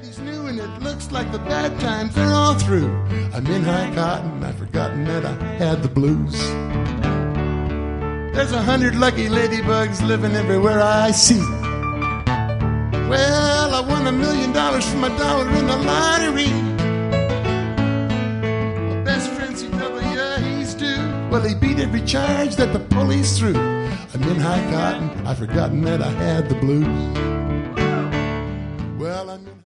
Everybody's new and it looks like the bad times are all through. I'm in high cotton, I've forgotten that I had the blues. There's 100 lucky ladybugs living everywhere I see. Well, I won $1 million from my dollar in the lottery. My best friend CW, he's due. Well, he beat every charge that the police threw. I'm in high cotton, I've forgotten that I had the blues. Well, I'm in